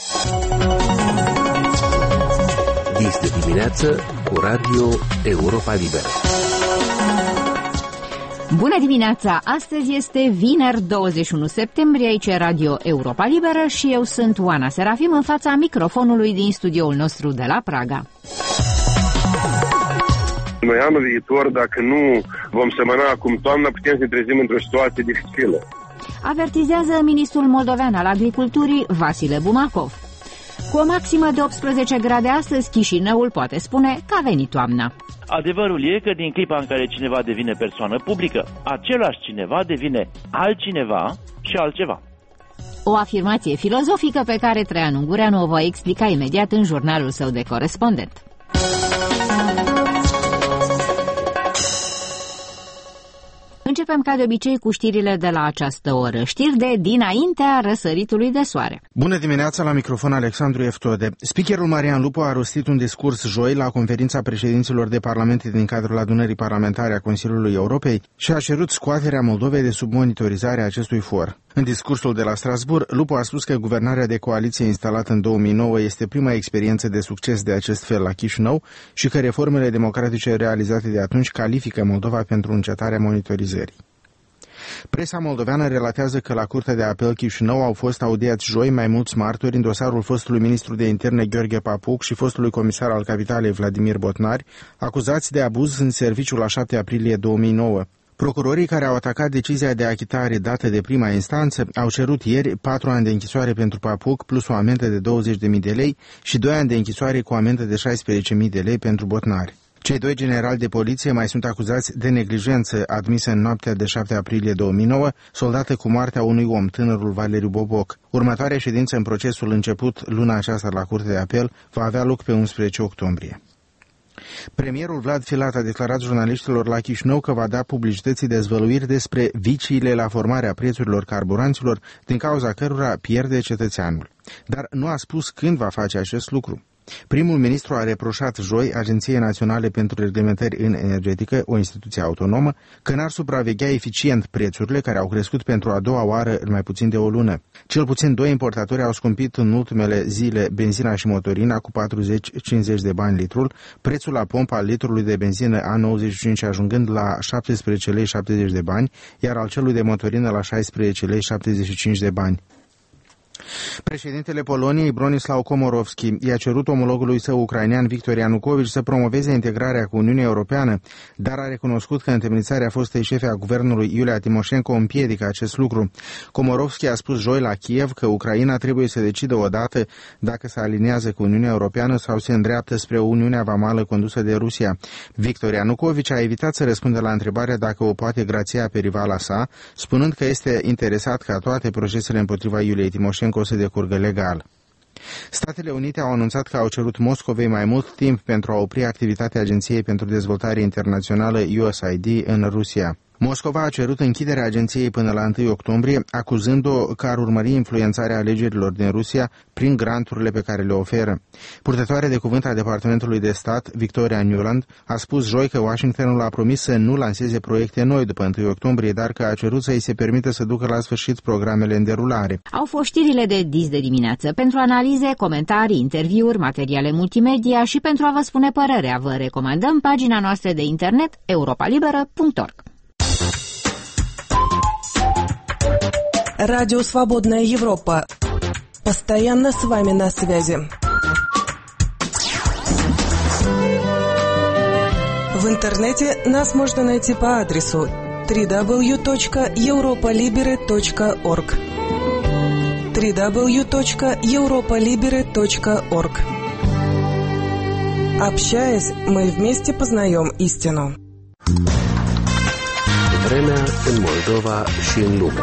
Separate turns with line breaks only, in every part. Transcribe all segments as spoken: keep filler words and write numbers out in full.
Este dimineață cu Radio Europa Liberă.
Bună dimineața! Astăzi este vineri douăzeci și unu septembrie, aici e Radio Europa Liberă și eu sunt Oana Serafim în fața microfonului din studioul nostru de la Praga.
Noi anul viitor, dacă nu vom semăna acum toamna, putem să ne trezim într-o situație dificilă.
Avertizează ministrul moldovean al agriculturii, Vasile Bumacov. Cu o maximă de optsprezece grade astăzi, Chișinăul poate spune că a venit toamna.
Adevărul e că din clipa în care cineva devine persoană publică, același cineva devine altcineva și altceva.
O afirmație filozofică pe care Traian Ungureanu o va explica imediat în jurnalul său de corespondent. Începem ca de obicei cu știrile de la această oră, știri de dinaintea răsăritului de soare.
Bună dimineața, la microfon Alexandru Eftode. Speakerul Marian Lupu a rostit un discurs joi la conferința președinților de parlamente din cadrul adunării parlamentare a Consiliului Europei și a cerut scoaterea Moldovei de sub monitorizarea acestui for. În discursul de la Strasbourg, Lupu a spus că guvernarea de coaliție instalată în două mii nouă este prima experiență de succes de acest fel la Chișinău și că reformele democratice realizate de atunci califică Moldova pentru încetarea monitorizării. Presa moldoveană relatează că la Curtea de Apel Chișinău au fost audiați joi mai mulți martori în dosarul fostului ministru de interne Gheorghe Papuc și fostului comisar al capitalei Vladimir Botnari, acuzați de abuz în serviciu la șapte aprilie două mii nouă. Procurorii care au atacat decizia de achitare dată de prima instanță au cerut ieri patru ani de închisoare pentru Papuc plus o amendă de douăzeci de mii de lei și doi ani de închisoare cu amendă de șaisprezece mii de lei pentru Botnari. Cei doi generali de poliție mai sunt acuzați de neglijență admisă în noaptea de șapte aprilie două mii nouă, soldată cu moartea unui om, tânărul Valeriu Boboc. Următoarea ședință în procesul început luna aceasta la Curtea de Apel va avea loc pe unsprezece octombrie. Premierul Vlad Filat a declarat jurnaliștilor la Chișinău că va da publicității dezvăluiri despre viciile la formarea prețurilor carburanților, din cauza cărora pierde cetățeanul. Dar nu a spus când va face acest lucru. Primul ministru a reproșat joi Agenției Naționale pentru Reglementări în Energetică, o instituție autonomă, că n-ar supraveghea eficient prețurile care au crescut pentru a doua oară în mai puțin de o lună. Cel puțin doi importatori au scumpit în ultimele zile benzina și motorina cu patruzeci cincizeci de bani litrul, prețul la pompa al litrului de benzină A nouăzeci și cinci ajungând la șaptesprezece lei șaptezeci de bani, iar al celui de motorină la șaisprezece lei șaptezeci și cinci de bani. Președintele Poloniei, Bronisław Komorowski, i-a cerut omologului său ucrainean Viktor Ianukovici să promoveze integrarea cu Uniunea Europeană, dar a recunoscut că întemnițarea fostei șefe a guvernului Iulia Timoșenko împiedică acest lucru. Komorowski a spus joi la Kiev că Ucraina trebuie să decidă odată dacă se aliniază cu Uniunea Europeană sau se îndreaptă spre o Uniune vamală condusă de Rusia. Viktor Ianukovici a evitat să răspundă la întrebarea dacă o poate grația pe rivala sa, spunând că este interesat ca toate procesele împotriva Iuliei Timoșenko să decurgă legal. Statele Unite au anunțat că au cerut Moscovei mai mult timp pentru a opri activitatea Agenției pentru Dezvoltare Internațională U S A I D în Rusia. Moscova a cerut închiderea agenției până la întâi octombrie, acuzând-o că ar urmări influențarea alegerilor din Rusia prin granturile pe care le oferă. Purtătoare de cuvânt a Departamentului de Stat, Victoria Nuland, a spus joi că Washingtonul a promis să nu lanseze proiecte noi după întâi octombrie, dar că a cerut să îi se permită să ducă la sfârșit programele în derulare.
Au fost știrile de dis de dimineață. Pentru analize, comentarii, interviuri, materiale multimedia și pentru a vă spune părerea, vă recomandăm pagina noastră de internet europa liberă punct org.
Радио «Свободная Европа». Постоянно с вами на связи. В интернете нас можно найти по адресу дабл ю дабл ю дабл ю точка европа либере точка орг дабл ю дабл ю дабл ю точка европа либере точка орг. Общаясь, мы вместе познаем истину.
Vremea în Moldova și în lume.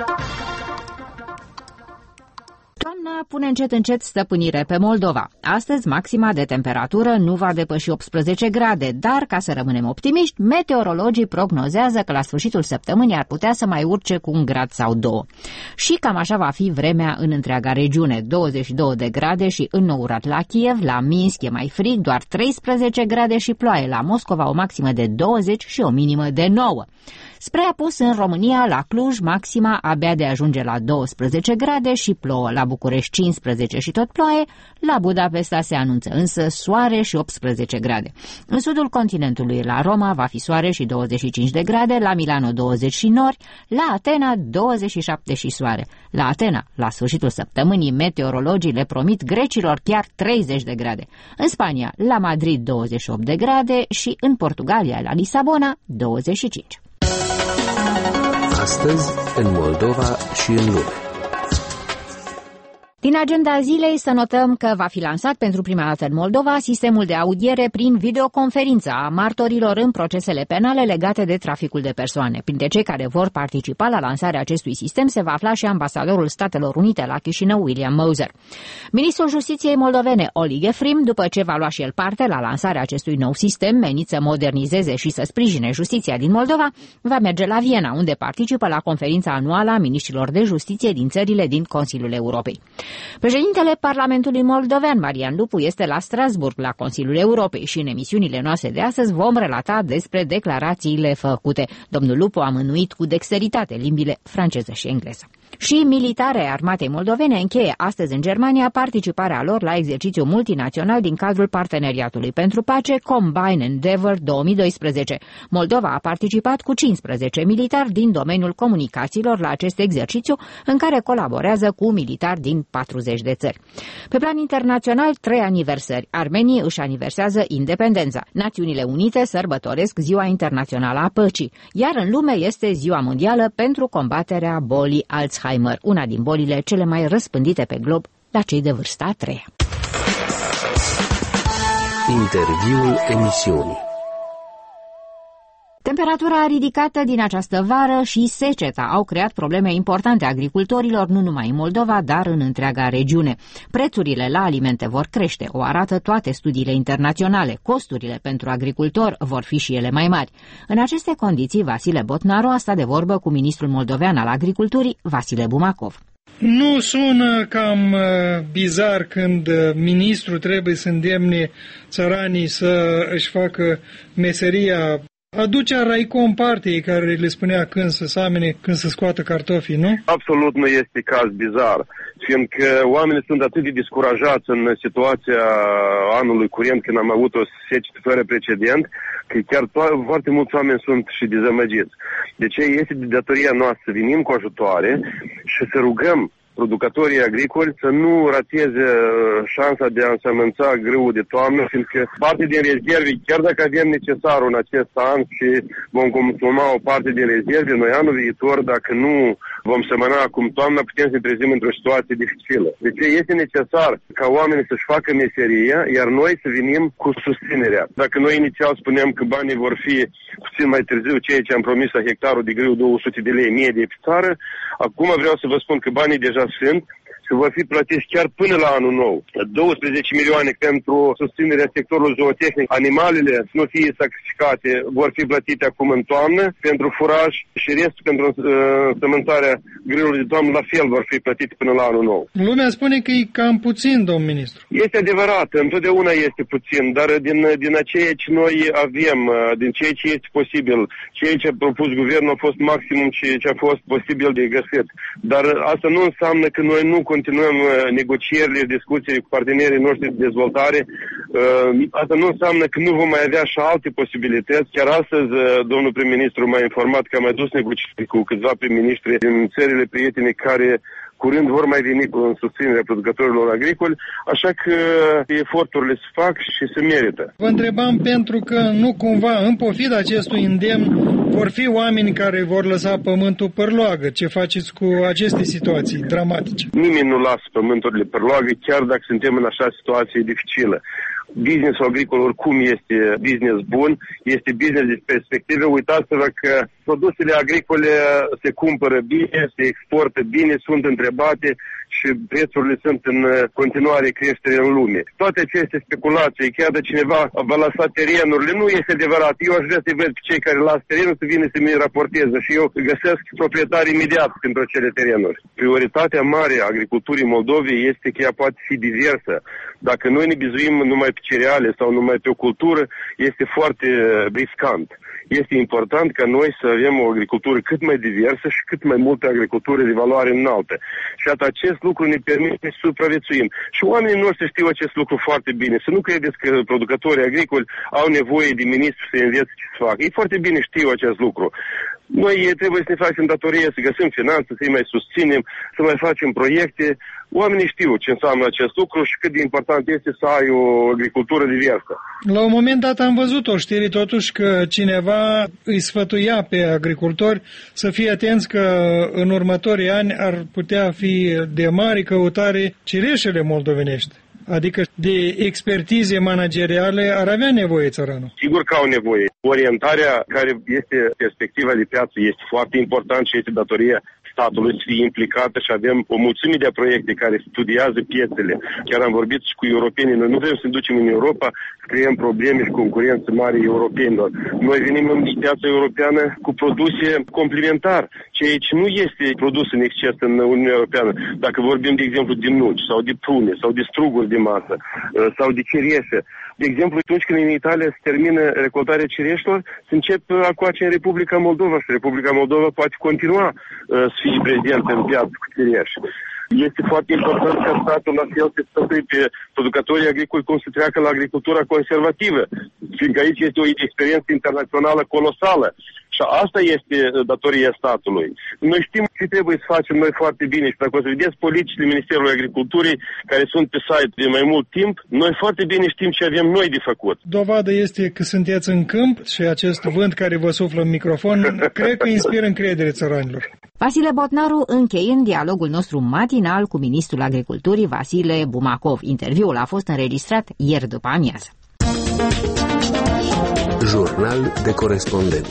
Toamna pune încet încet stăpânire pe Moldova. Astăzi, maxima de temperatură nu va depăși optsprezece grade, dar, ca să rămânem optimiști, meteorologii prognozează că la sfârșitul săptămânii ar putea să mai urce cu un grad sau două. Și cam așa va fi vremea în întreaga regiune, douăzeci și două de grade și înourat la Kiev, la Minsk e mai frig, doar treisprezece grade și ploaie, la Moscova o maximă de douăzeci și o minimă de nouă. Spre apus în România, la Cluj, maxima abia de ajunge la douăsprezece grade și plouă. La București București cincisprezece și tot ploaie, la Budapesta se anunță însă soare și optsprezece grade. În sudul continentului, la Roma, va fi soare și douăzeci și cinci de grade, la Milano douăzeci și nori, la Atena douăzeci și șapte și soare. La Atena, la sfârșitul săptămânii, meteorologii le promit grecilor chiar treizeci de grade. În Spania, la Madrid douăzeci și opt de grade și în Portugalia, la Lisabona, douăzeci și cinci.
Astăzi, în Moldova și în lume.
Din agenda zilei să notăm că va fi lansat pentru prima dată în Moldova sistemul de audiere prin videoconferință a martorilor în procesele penale legate de traficul de persoane. Printre cei care vor participa la lansarea acestui sistem se va afla și ambasadorul Statelor Unite la Chișinău, William Moser. Ministrul Justiției moldovene, Oleg Efrim, după ce va lua și el parte la lansarea acestui nou sistem menit să modernizeze și să sprijine justiția din Moldova, va merge la Viena, unde participă la conferința anuală a miniștrilor de justiție din țările din Consiliul Europei. Președintele Parlamentului moldovean, Marian Lupu, este la Strasburg, la Consiliul Europei, și în emisiunile noastre de astăzi vom relata despre declarațiile făcute. Domnul Lupu a mânuit cu dexteritate limbile franceză și engleză. Și militare armatei moldovene încheie astăzi în Germania participarea lor la exercițiul multinațional din cadrul Parteneriatului pentru Pace Combine Endeavour două mii doisprezece. Moldova a participat cu cincisprezece militari din domeniul comunicațiilor la acest exercițiu, în care colaborează cu militari din patruzeci de țări. Pe plan internațional, trei aniversări. Armenii își aniversează independența. Națiunile Unite sărbătoresc Ziua Internațională a Păcii, iar în lume este Ziua Mondială pentru combaterea bolii Alzheimer, una din bolile cele mai răspândite pe glob la cei de vârsta a treia.
Interviul emisiunii.
Temperatura ridicată din această vară și seceta au creat probleme importante agricultorilor, nu numai în Moldova, dar în întreaga regiune. Prețurile la alimente vor crește, o arată toate studiile internaționale. Costurile pentru agricultori vor fi și ele mai mari. În aceste condiții, Vasile Botnaru a stat de vorbă cu ministrul moldovean al agriculturii, Vasile Bumacov.
Nu sună cam bizar când ministrul trebuie să îndemne țăranii să își facă meseria? Aducea Raicom partiei care le spunea când să samene, când să scoată cartofii, nu?
Absolut nu este caz bizar, fiindcă oamenii sunt atât de descurajați în situația anului curent, când am avut o secetă fără precedent, că chiar to- foarte mulți oameni sunt și dezamăgiți. De ce este de datoria noastră să venim cu ajutoare și să rugăm producătorii agricoli să nu rateze șansa de a însămânța grâul de toamnă, fiindcă parte din rezerve, chiar dacă avem necesarul în acest an și vom consuma o parte din rezerve, noi anul viitor, dacă nu vom semăna acum toamna, putem să ne trezim într-o situație dificilă. De ce este necesar ca oamenii să-și facă meseria, iar noi să venim cu susținerea. Dacă noi inițial spuneam că banii vor fi puțin mai târziu, ceea ce am promis la hectarul de grâu două sute de lei medie pe țară, acum vreau să vă spun că banii deja sunt și vor fi plătiți chiar până la anul nou. douăsprezece milioane pentru susținerea sectorului zootehnic. Animalele nu fie sacrificate vor fi plătite acum în toamnă pentru furaj și restul pentru uh, sămânțarea grâului de toamnă la fel vor fi plătite până la anul nou.
Lumea spune că e cam puțin, domn ministru.
Este adevărat, întotdeauna este puțin, dar din, din ceea ce noi avem, din ceea ce este posibil, ceea ce a propus guvernul a fost maximum ceea ce a fost posibil de găsit. Dar asta nu înseamnă că noi nu continuăm negocierile, discuțiile cu partenerii noștri de dezvoltare. Asta nu înseamnă că nu vom mai avea și alte posibilități. Chiar astăzi, domnul prim-ministru m-a informat că am mai dus negocieri cu câțiva prim-ministri din țările prietene care curând vor mai veni cu susținerea producătorilor agricoli, așa că eforturile se fac și se merită.
Vă întrebam pentru că nu cumva, în pofida acestui îndemn, vor fi oameni care vor lăsa pământul părloagă. Ce faceți cu aceste situații dramatice? Nimeni
nu lasă pământurile părloagă, chiar dacă suntem în așa situație dificilă. Businessul agricol oricum este business bun, este business de perspectivă. Uitați-vă că produsele agricole se cumpără bine, se exportă bine, sunt întrebate și prețurile sunt în continuare creștere în lume. Toate aceste speculații, chiar de cineva va lăsa terenurile, nu este adevărat. Eu aș vrea să văd pe cei care lasă terenul să vină să mi raporteze și eu găsesc proprietari imediat pentru acele terenuri. Prioritatea mare a agriculturii Moldovei este că ea poate fi diversă. Dacă noi ne bizuim numai pe cereale sau numai pe o cultură, este foarte riscant. Este important ca noi să avem o agricultură cât mai diversă și cât mai multă agricultură de valoare înaltă. Și atât acest lucru ne permite să supraviețuim. Și oamenii noștri știu acest lucru foarte bine. Să nu credeți că producătorii agricoli au nevoie de ministru să învețe ce să facă. Ei foarte bine știu acest lucru. Noi trebuie să ne facem datorie, să găsim finanțe, să-i mai susținem, să mai facem proiecte. Oamenii știu ce înseamnă acest lucru și cât de important este să ai o agricultură diversă.
La un moment dat am văzut o știre totuși că cineva îi sfătuia pe agricultori să fie atenți că în următorii ani ar putea fi de mare căutare cireșele moldovenești. Adică de expertize manageriale ar avea nevoie țăranul.
Sigur că au nevoie. Orientarea care este perspectiva de piață este foarte important și este datoria statului să fie implicată și avem o mulțime de proiecte care studiază piețele. Chiar am vorbit și cu europenii. Noi nu vrem să ne ducem în Europa să creăm probleme și concurență mare europenilor. Noi venim în piața europeană cu produse complementar, ceea ce nu este produs în exces în Uniunea Europeană. Dacă vorbim, de exemplu, de nuci sau de prune sau de struguri de masă sau de cireșe. De exemplu, atunci când în Italia se termină recoltarea cireșilor, se încep acoace în Republica Moldova și Republica Moldova poate continua uh, să fie prezent în piață cu cireși. Este foarte important ca statul la fel să stăpâi pe producătorii agricoli cum să treacă la agricultura conservativă, fiindcă aici este o experiență internațională colosală. Și asta este datoria statului. Noi știm ce trebuie să facem noi foarte bine și dacă o să vedeți politicile Ministerului Agriculturii care sunt pe site de mai mult timp, noi foarte bine știm ce avem noi de făcut.
Dovadă este că sunteți în câmp și acest vânt care vă suflă în microfon cred că inspiră încredere țăranilor.
Vasile Botnaru încheiând dialogul nostru matinal cu ministrul Agriculturii Vasile Bumacov. Interviul a fost înregistrat ieri după amiază.
Jurnal de corespondent.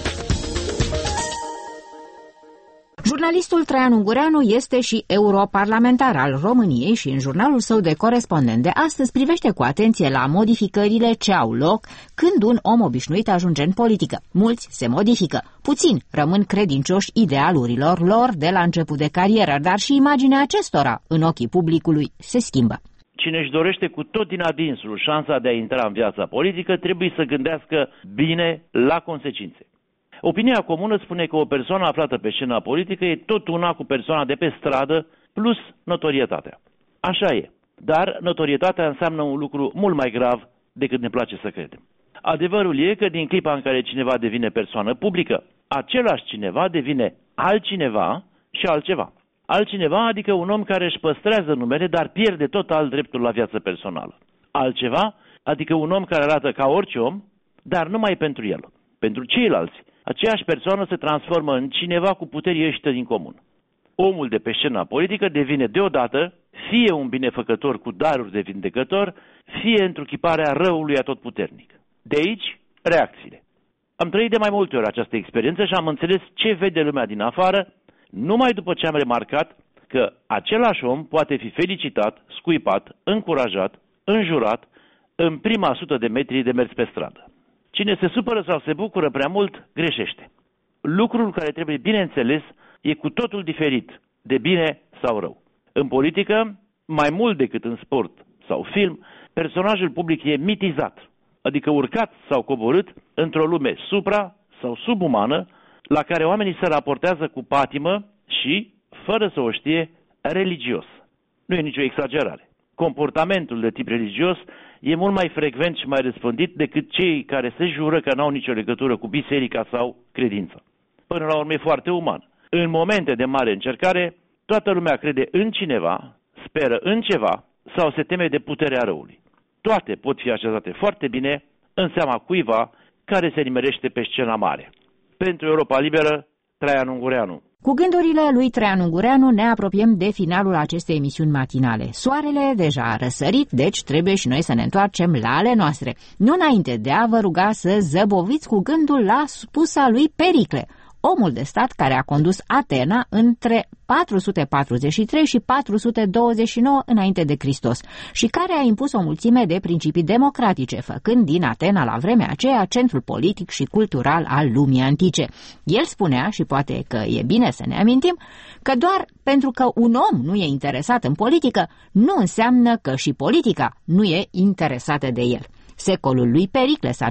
Jurnalistul Traian Ungureanu este și europarlamentar al României și în jurnalul său de corespondent de astăzi privește cu atenție la modificările ce au loc când un om obișnuit ajunge în politică. Mulți se modifică, puțini rămân credincioși idealurilor lor de la început de carieră, dar și imaginea acestora în ochii publicului se schimbă.
Cine își dorește cu tot din adinsul șansa de a intra în viața politică trebuie să gândească bine la consecințe. Opinia comună spune că o persoană aflată pe scena politică e tot una cu persoana de pe stradă plus notorietatea. Așa e, dar notorietatea înseamnă un lucru mult mai grav decât ne place să credem. Adevărul e că din clipa în care cineva devine persoană publică, același cineva devine altcineva și altceva. Altcineva adică un om care își păstrează numele, dar pierde total dreptul la viață personală. Altceva adică un om care arată ca orice om, dar numai pentru el, pentru ceilalți. Aceeași persoană se transformă în cineva cu puteri ieșite din comun. Omul de pe scena politică devine deodată fie un binefăcător cu daruri de vindecător, fie întruchiparea răului atotputernic. De aici, reacțiile. Am trăit de mai multe ori această experiență și am înțeles ce vede lumea din afară, numai după ce am remarcat că același om poate fi felicitat, scuipat, încurajat, înjurat în prima sută de metri de mers pe stradă. Cine se supără sau se bucură prea mult, greșește. Lucrul care trebuie bine înțeles e cu totul diferit de bine sau rău. În politică, mai mult decât în sport sau film, personajul public e mitizat, adică urcat sau coborât într-o lume supra sau subumană, la care oamenii se raportează cu patimă și, fără să o știe, religios. Nu e nicio exagerare. Comportamentul de tip religios e mult mai frecvent și mai răspândit decât cei care se jură că n-au nicio legătură cu biserica sau credința. Până la urmă e foarte uman. În momente de mare încercare, toată lumea crede în cineva, speră în ceva sau se teme de puterea răului. Toate pot fi așezate foarte bine în seama cuiva care se nimerește pe scena mare. Pentru Europa Liberă, Traian Ungureanu.
Cu gândurile lui Traian Ungureanu ne apropiem de finalul acestei emisiuni matinale. Soarele deja a răsărit, deci trebuie și noi să ne întoarcem la ale noastre. Nu înainte de a vă ruga să zăboviți cu gândul la spusa lui Pericle, omul de stat care a condus Atena între patru sute patruzeci și trei și patru sute douăzeci și nouă înainte de Hristos și care a impus o mulțime de principii democratice, făcând din Atena la vremea aceea centrul politic și cultural al lumii antice. El spunea, și poate că e bine să ne amintim, că doar pentru că un om nu e interesat în politică, nu înseamnă că și politica nu e interesată de el. Secolul lui Pericle s-a numit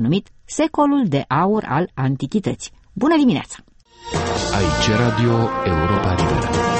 secolul de aur al antichității. Bună dimineața!
Aici Radio Europa Liberă.